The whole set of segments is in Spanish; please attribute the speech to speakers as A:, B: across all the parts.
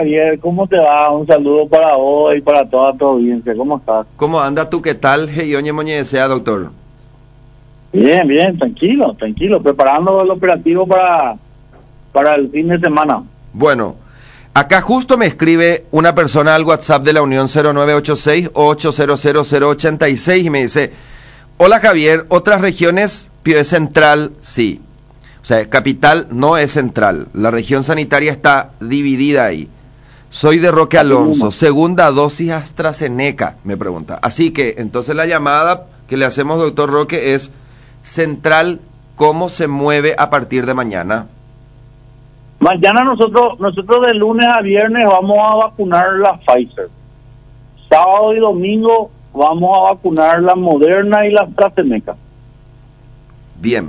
A: Javier, ¿cómo te va? Un saludo para vos y para toda tu audiencia. ¿Cómo estás?
B: ¿Cómo anda tú? ¿Qué tal? Heyoñe Moñe desea, doctor.
A: Bien, bien, tranquilo, tranquilo. Preparando el operativo para el fin de semana.
B: Bueno, acá justo me escribe una persona al WhatsApp de la Unión 0986-800-086 y me dice: hola Javier, otras regiones, Pío es central, sí. O sea, capital no es central. La región sanitaria está dividida ahí. Soy de Roque Alonso, segunda dosis AstraZeneca, me pregunta. Así que, entonces la llamada que le hacemos, doctor Roque, es central, ¿cómo se mueve a partir de mañana?
A: Mañana nosotros de lunes a viernes vamos a vacunar la Pfizer. Sábado y domingo vamos a vacunar la Moderna y la AstraZeneca.
B: Bien.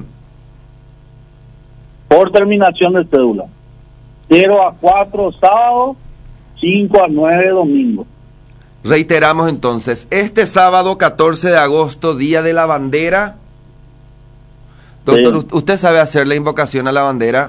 A: Por terminación de cédula. 0 a 4 sábado, 5 a 9 domingo.
B: Reiteramos entonces, este sábado 14 de agosto, Día de la Bandera. Doctor,
A: Sí.
B: ¿usted sabe hacer la invocación a la bandera?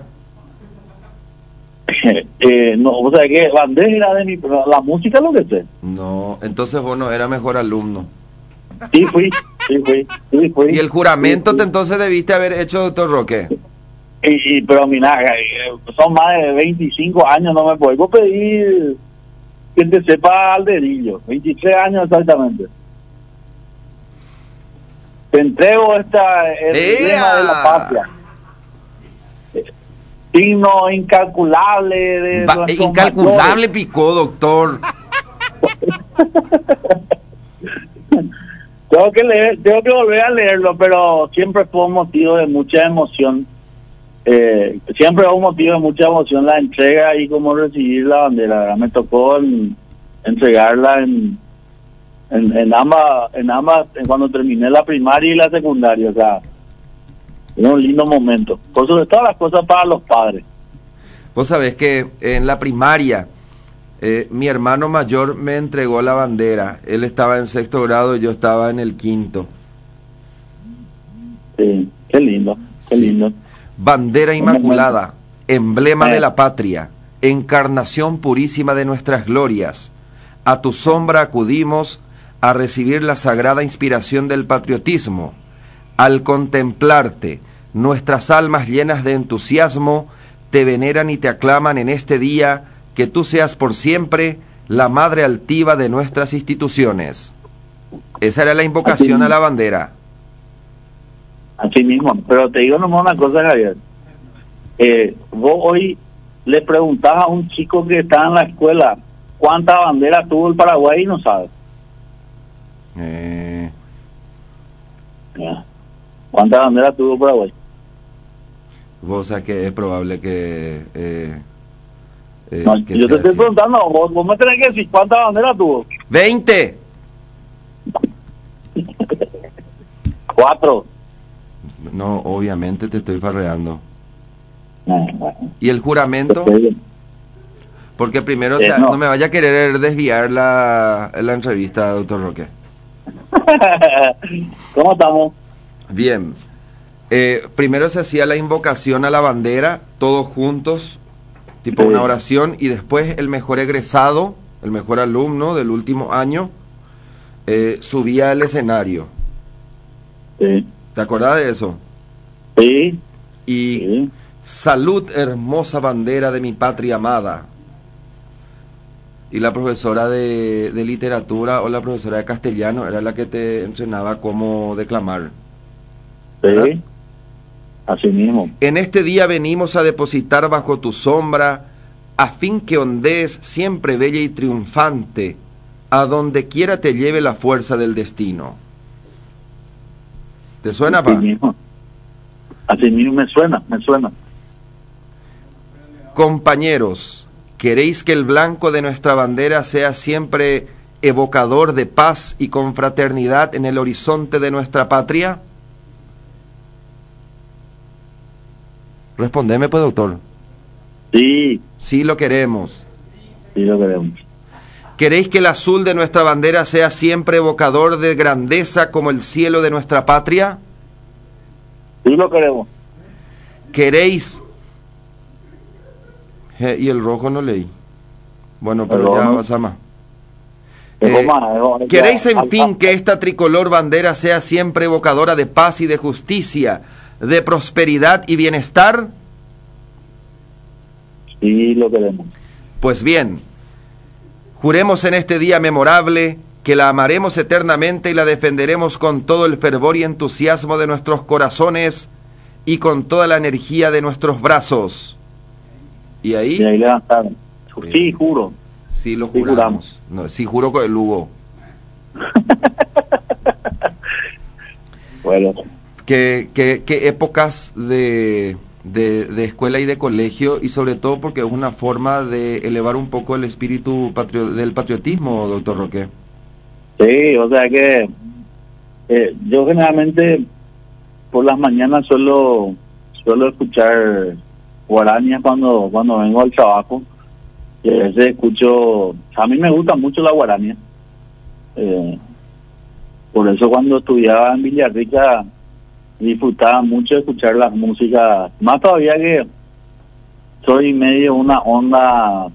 A: No, o sea que bandera de mi... La música lo que sé.
B: No, entonces vos no era mejor alumno.
A: Sí fui.
B: ¿Y el juramento
A: Sí.
B: entonces debiste haber hecho, doctor Roque?
A: Pero mira, son más de 25 años, no me puedo pedir que te sepa al dedillo. 23 años exactamente. Te entrego el tema de la patria. Signo incalculable de nuestros
B: Incalculable
A: mayores.
B: picó, doctor.
A: Tengo que volver a leerlo, pero siempre fue un motivo de mucha emoción. Siempre fue un motivo de mucha emoción la entrega y cómo recibir la bandera, ¿verdad? Me tocó entregarla en ambas, cuando terminé la primaria y la secundaria, o sea, era un lindo momento. Por sobre todas las cosas para los padres.
B: Vos sabés que en la primaria mi hermano mayor me entregó la bandera. Él estaba en sexto grado y yo estaba en el quinto.
A: Sí, qué lindo, qué
B: Sí.
A: lindo.
B: Bandera inmaculada, emblema de la patria, encarnación purísima de nuestras glorias. A tu sombra acudimos a recibir la sagrada inspiración del patriotismo. Al contemplarte, nuestras almas llenas de entusiasmo te veneran y te aclaman en este día, que tú seas por siempre la madre altiva de nuestras instituciones. Esa era la invocación a la bandera.
A: Así mismo, pero te digo nomás una cosa, Javier. Vos hoy le preguntás a un chico que está en la escuela cuántas banderas tuvo el Paraguay y no sabe. Ya. ¿Cuántas banderas tuvo el Paraguay?
B: Vos sabés que es probable que...
A: No,
B: que
A: yo te
B: sea
A: estoy
B: así.
A: preguntando, vos me tenés que decir cuántas banderas tuvo.
B: 20.
A: 4.
B: No, obviamente te estoy farreando.
A: Bueno.
B: ¿Y el juramento? Porque primero, o sea,
A: No.
B: no me vaya a querer desviar la entrevista, doctor Roque.
A: ¿Cómo estamos?
B: Bien. Primero se hacía la invocación a la bandera, todos juntos, tipo
A: Sí.
B: una oración, y después el mejor egresado, el mejor alumno del último año, subía al escenario.
A: Sí.
B: ¿Te acordás de eso?
A: Sí.
B: Y
A: Sí.
B: salud, hermosa bandera de mi patria amada. Y la profesora de literatura o la profesora de castellano era la que te entrenaba cómo declamar. ¿Verdad?
A: Sí. Así mismo.
B: En este día venimos a depositar bajo tu sombra, a fin que ondees siempre bella y triunfante, a donde quiera te lleve la fuerza del destino. ¿Te suena,
A: Así
B: pa?
A: mismo. Así mismo me suena.
B: Compañeros, ¿queréis que el blanco de nuestra bandera sea siempre evocador de paz y confraternidad en el horizonte de nuestra patria? Respondeme, pues, doctor.
A: Sí,
B: Sí lo queremos.
A: sí lo queremos.
B: ¿Queréis que el azul de nuestra bandera sea siempre evocador de grandeza como el cielo de nuestra patria?
A: Sí lo queremos.
B: ¿Queréis? Y el rojo no leí. Bueno, pero ya pasa más.
A: Ya,
B: ¿Queréis en fin que esta tricolor bandera sea siempre evocadora de paz y de justicia, de prosperidad y bienestar?
A: Sí, lo queremos.
B: Pues bien, juremos en este día memorable que la amaremos eternamente y la defenderemos con todo el fervor y entusiasmo de nuestros corazones y con toda la energía de nuestros brazos. Y ahí
A: levantaron. Sí, juro.
B: Sí, lo juramos. No, sí, juro con el Lugo.
A: Bueno.
B: ¿Qué épocas de escuela y de colegio, y sobre todo porque es una forma de elevar un poco el espíritu del patriotismo, doctor Roque?
A: Sí, o sea que yo generalmente por las mañanas suelo escuchar guaranías cuando vengo al trabajo. Y a veces escucho, a mí me gusta mucho la guarania. Por eso cuando estudiaba en Villarrica disfrutaba mucho de escuchar las músicas, más todavía que soy medio una onda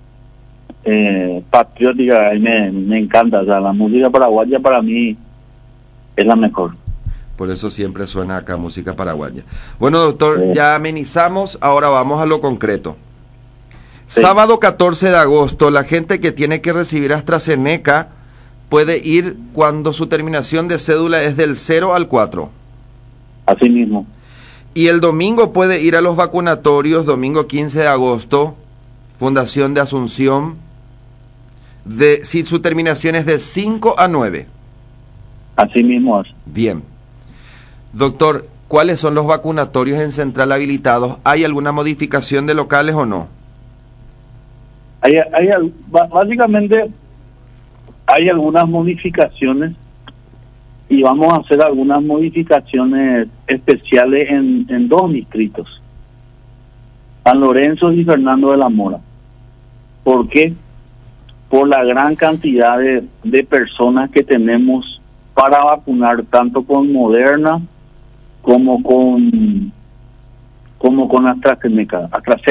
A: patriótica, y me encanta, o sea, la música paraguaya para mí es la mejor.
B: Por eso siempre suena acá música paraguaya. Bueno, doctor, ya amenizamos, ahora vamos a lo concreto. Sí. Sábado 14 de agosto, la gente que tiene que recibir AstraZeneca puede ir cuando su terminación de cédula es del 0 al 4.
A: Así mismo.
B: Y el domingo puede ir a los vacunatorios, domingo 15 de agosto, Fundación de Asunción, si su terminación es de 5 a 9.
A: Así mismo es.
B: Bien. Doctor, ¿cuáles son los vacunatorios en Central habilitados? ¿Hay alguna modificación de locales o no?
A: Básicamente hay algunas modificaciones y vamos a hacer algunas modificaciones especiales en dos distritos, San Lorenzo y Fernando de la Mora. ¿Por qué? Por la gran cantidad de personas que tenemos para vacunar, tanto con Moderna como con AstraZeneca.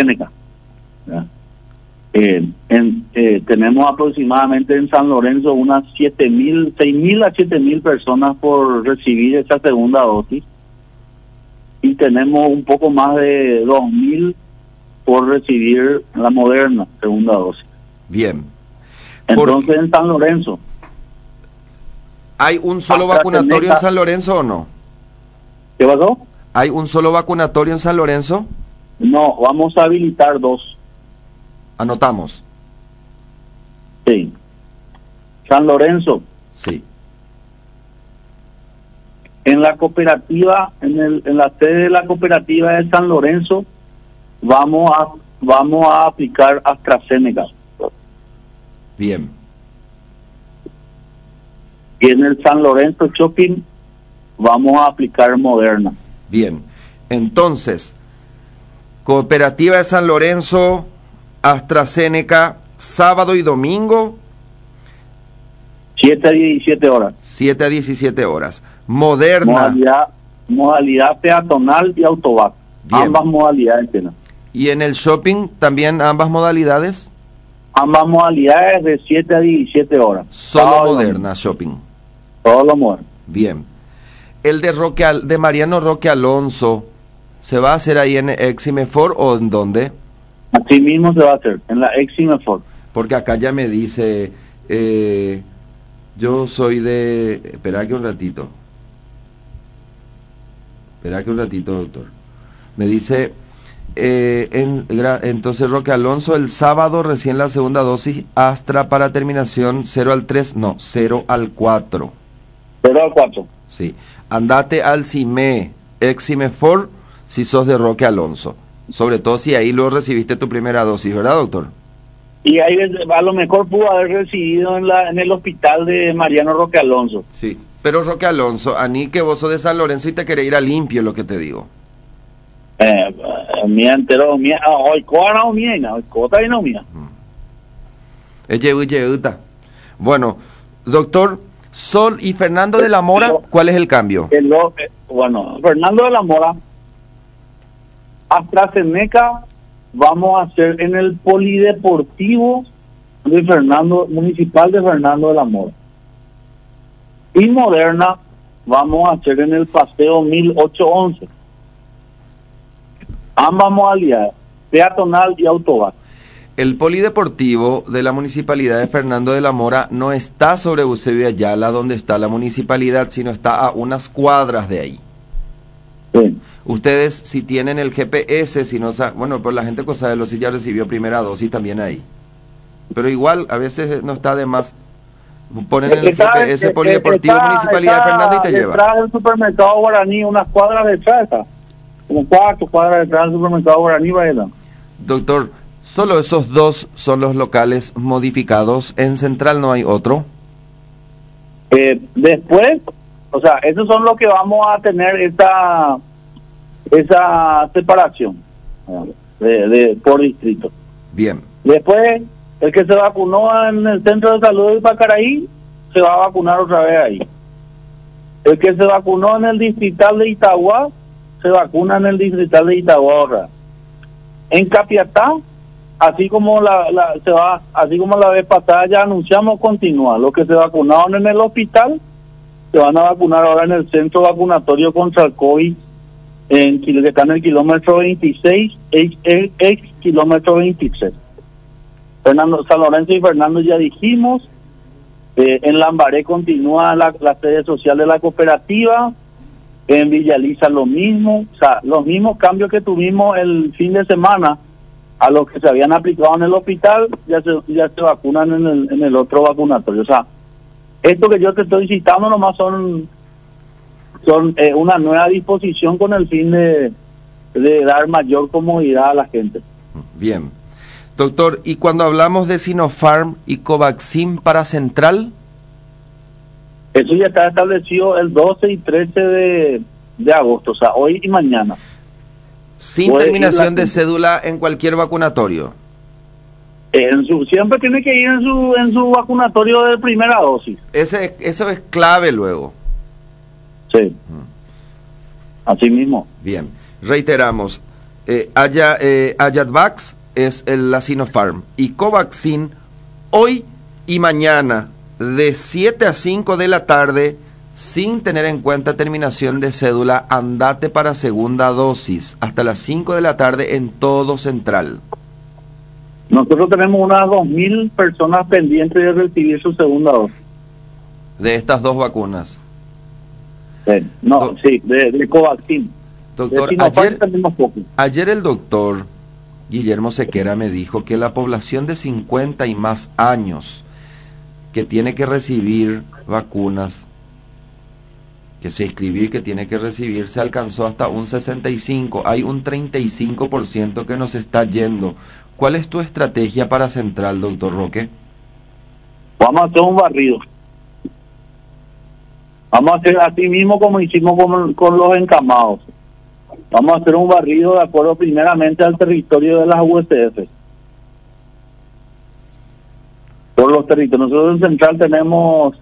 A: Tenemos aproximadamente en San Lorenzo unas 6.000 a 7.000 personas por recibir esa segunda dosis, y tenemos un poco más de 2.000 por recibir la Moderna segunda dosis.
B: Bien.
A: Entonces en San Lorenzo,
B: ¿hay un solo vacunatorio en San Lorenzo o no?
A: ¿Qué pasó?
B: ¿Hay un solo vacunatorio en San Lorenzo?
A: No, vamos a habilitar 2.
B: Anotamos.
A: Sí. San Lorenzo.
B: Sí.
A: En la cooperativa, en la sede de la cooperativa de San Lorenzo, vamos a aplicar AstraZeneca.
B: Bien.
A: Y en el San Lorenzo Shopping vamos a aplicar Moderna.
B: Bien. Entonces, cooperativa de San Lorenzo, AstraZeneca, sábado y domingo.
A: 7 a 17 horas.
B: 7 a 17 horas. Moderna.
A: Modalidad peatonal y autobús. Ambas modalidades tienen.
B: ¿Y en el shopping también ambas modalidades?
A: Ambas modalidades de 7 a 17 horas.
B: Solo Moderna shopping.
A: Todo lo Moderna.
B: Bien. El de Mariano Roque Alonso, ¿se va a hacer ahí en Eximefor o en dónde?
A: Así mismo se va a hacer, en la Eximefor.
B: Porque acá ya me dice, yo soy de... Espera que un ratito, doctor. Me dice, entonces Roque Alonso, el sábado recién la segunda dosis, Astra para terminación 0 al 3, no, 0 al 4.
A: 0 al 4.
B: Sí. Andate al CIME, Eximefor, si sos de Roque Alonso. Sobre todo si ahí luego recibiste tu primera dosis, ¿verdad, doctor?
A: Y ahí a lo mejor pudo haber recibido en el hospital de Mariano Roque Alonso.
B: Sí, pero Roque Alonso, a mí que vos sos de San Lorenzo y te querés ir a limpio, lo que te digo.
A: Mía entero, hoy coa no mía, hoy cota y no mía.
B: Bueno, doctor, Sol y Fernando de la Mora, ¿cuál es el cambio?
A: Bueno, Fernando de la Mora, AstraZeneca vamos a hacer en el polideportivo municipal de Fernando de la Mora. Y Moderna vamos a hacer en el Paseo 1811. Ambas modalidades, peatonal y autobús.
B: El polideportivo de la Municipalidad de Fernando de la Mora no está sobre Eusebio Ayala, donde está la municipalidad, sino está a unas cuadras de ahí.
A: Sí.
B: Ustedes, si tienen el GPS, si no bueno, pues la gente que sabe, si ya recibió primera dosis también ahí. Pero igual, a veces no está de más. Ponen en el GPS polideportivo Municipalidad de Fernando y te lleva.
A: Detrás del supermercado Guaraní, unas cuadras detrás está. Como 4 cuadras detrás del supermercado Guaraní, ¿verdad?
B: Doctor, solo esos dos son los locales modificados. En Central no hay otro.
A: Después, o sea, esos son los que vamos a tener esa separación por distrito.
B: Bien.
A: Después, el que se vacunó en el centro de salud de Pacaraí se va a vacunar otra vez ahí. El que se vacunó en el distrital de Itagua se vacuna en el distrital de Itagua. En Capiatá, así como la vez pasada ya anunciamos, continúa. Los que se vacunaron en el hospital se van a vacunar ahora en el centro vacunatorio contra el COVID, que está en el kilómetro 26, ex kilómetro 23. San Lorenzo y Fernando ya dijimos. En Lambaré continúa la sede social de la cooperativa. En Villaliza lo mismo. O sea, los mismos cambios que tuvimos el fin de semana a los que se habían aplicado en el hospital, ya se vacunan en el otro vacunatorio. O sea, esto que yo te estoy citando nomás son una nueva disposición con el fin de dar mayor comodidad a la gente.
B: Bien. Doctor, ¿y cuando hablamos de Sinopharm y Covaxin para Central?
A: Eso ya está establecido el 12 y 13 de agosto, o sea, hoy y mañana.
B: Sin terminación de cédula en cualquier vacunatorio.
A: Siempre tiene que ir en su vacunatorio de primera dosis.
B: Eso es clave luego.
A: Sí. Así mismo.
B: Bien. Reiteramos. Ayadvax es la Sinopharm y Covaxin hoy y mañana de 7 a 5 de la tarde, sin tener en cuenta terminación de cédula, andate para segunda dosis hasta las 5 de la tarde en todo Central.
A: Nosotros tenemos unas 2.000 personas pendientes de recibir su segunda dosis.
B: De estas dos vacunas.
A: De Covaxin.
B: Doctor, ayer el doctor Guillermo Sequera me dijo que la población de 50 y más años que tiene que recibir vacunas, que se inscribir, que tiene que recibir, se alcanzó hasta un 65%, hay un 35% que nos está yendo. ¿Cuál es tu estrategia para Central, doctor Roque?
A: Vamos a hacer un barrido. Vamos a hacer así mismo como hicimos con los encamados. Vamos a hacer un barrido de acuerdo primeramente al territorio de las USF. Por los territorios. Nosotros en Central tenemos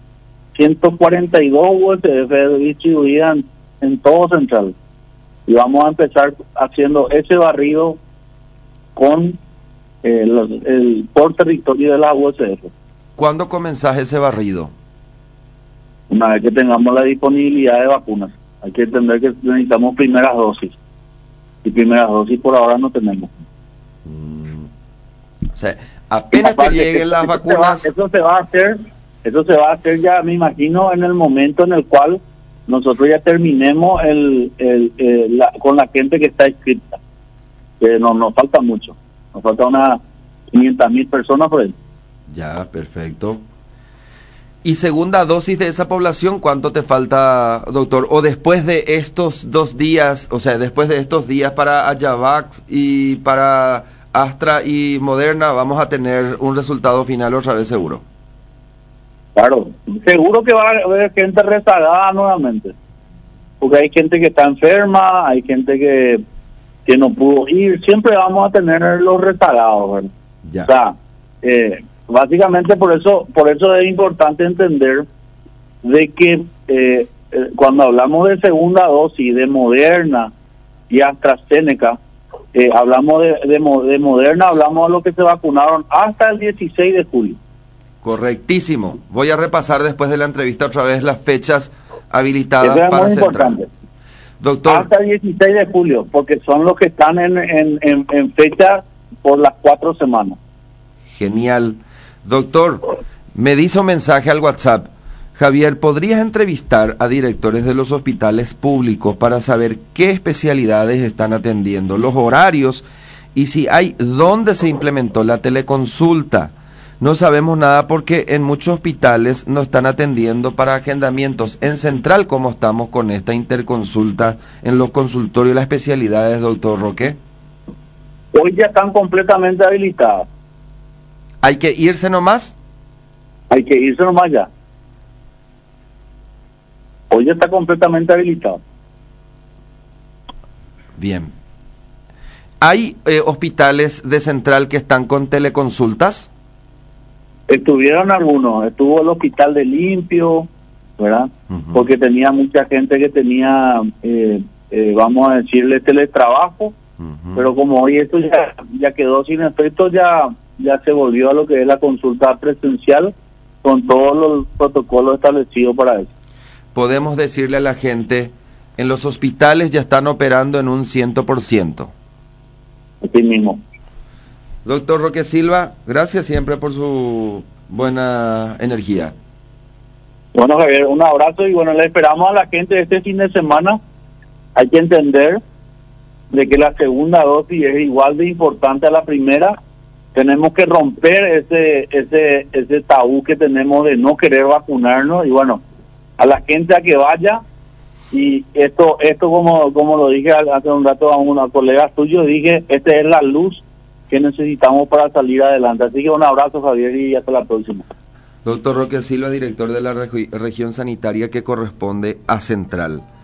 A: 142 USF distribuidas en todo Central. Y vamos a empezar haciendo ese barrido con por territorio de las USF.
B: ¿Cuándo comenzás ese barrido?
A: Una vez que tengamos la disponibilidad de vacunas. Hay que entender que necesitamos primeras dosis. Y primeras dosis por ahora no tenemos.
B: O sea, apenas te lleguen las vacunas...
A: Eso se va a hacer ya, me imagino, en el momento en el cual nosotros ya terminemos con la gente que está inscrita. Que nos falta mucho. Nos falta unas 500.000 personas por ahí.
B: Ya, perfecto. ¿Y segunda dosis de esa población cuánto te falta, doctor? O después de estos 2 días, o sea, después de estos días para Ayavax y para Astra y Moderna, vamos a tener un resultado final otra vez seguro.
A: Claro, seguro que va a haber gente rezagada nuevamente. Porque hay gente que está enferma, hay gente que no pudo ir. Siempre vamos a tener los rezagados, ¿verdad?
B: Ya.
A: O sea, básicamente por eso es importante entender de que cuando hablamos de segunda dosis de Moderna y AstraZeneca, hablamos de Moderna, hablamos de los que se vacunaron hasta el 16 de julio.
B: Correctísimo. Voy a repasar después de la entrevista otra vez las fechas habilitadas para Central.
A: Importante.
B: Doctor.
A: Hasta el 16 de julio, porque son los que están en fecha por las 4 semanas.
B: Genial. Doctor, me dice un mensaje al WhatsApp. Javier, ¿podrías entrevistar a directores de los hospitales públicos para saber qué especialidades están atendiendo, los horarios y si hay dónde se implementó la teleconsulta? No sabemos nada porque en muchos hospitales no están atendiendo para agendamientos. En Central, ¿cómo estamos con esta interconsulta en los consultorios y las especialidades, doctor Roque?
A: Hoy ya están completamente habilitadas.
B: ¿Hay que irse nomás?
A: Hay que irse nomás ya. Hoy ya está completamente habilitado.
B: Bien. ¿Hay hospitales de Central que están con teleconsultas?
A: Estuvieron algunos, estuvo el hospital de Limpio, ¿verdad? Porque tenía mucha gente que tenía, vamos a decirle, teletrabajo, pero como hoy esto ya quedó sin efecto, ya se volvió a lo que es la consulta presencial con todos los protocolos establecidos para eso.
B: Podemos decirle a la gente, en los hospitales ya están operando en un 100%.
A: Así mismo.
B: Doctor Roque Silva, gracias siempre por su buena energía.
A: Bueno, Javier, un abrazo y bueno, le esperamos a la gente este fin de semana. Hay que entender de que la segunda dosis es igual de importante a la primera. Tenemos que romper ese tabú que tenemos de no querer vacunarnos y bueno, a la gente a que vaya. Y esto como lo dije hace un rato a una colega suyo, dije, esta es la luz que necesitamos para salir adelante. Así que un abrazo, Javier, y hasta la próxima.
B: Doctor Roque Silva, director de la región sanitaria que corresponde a Central.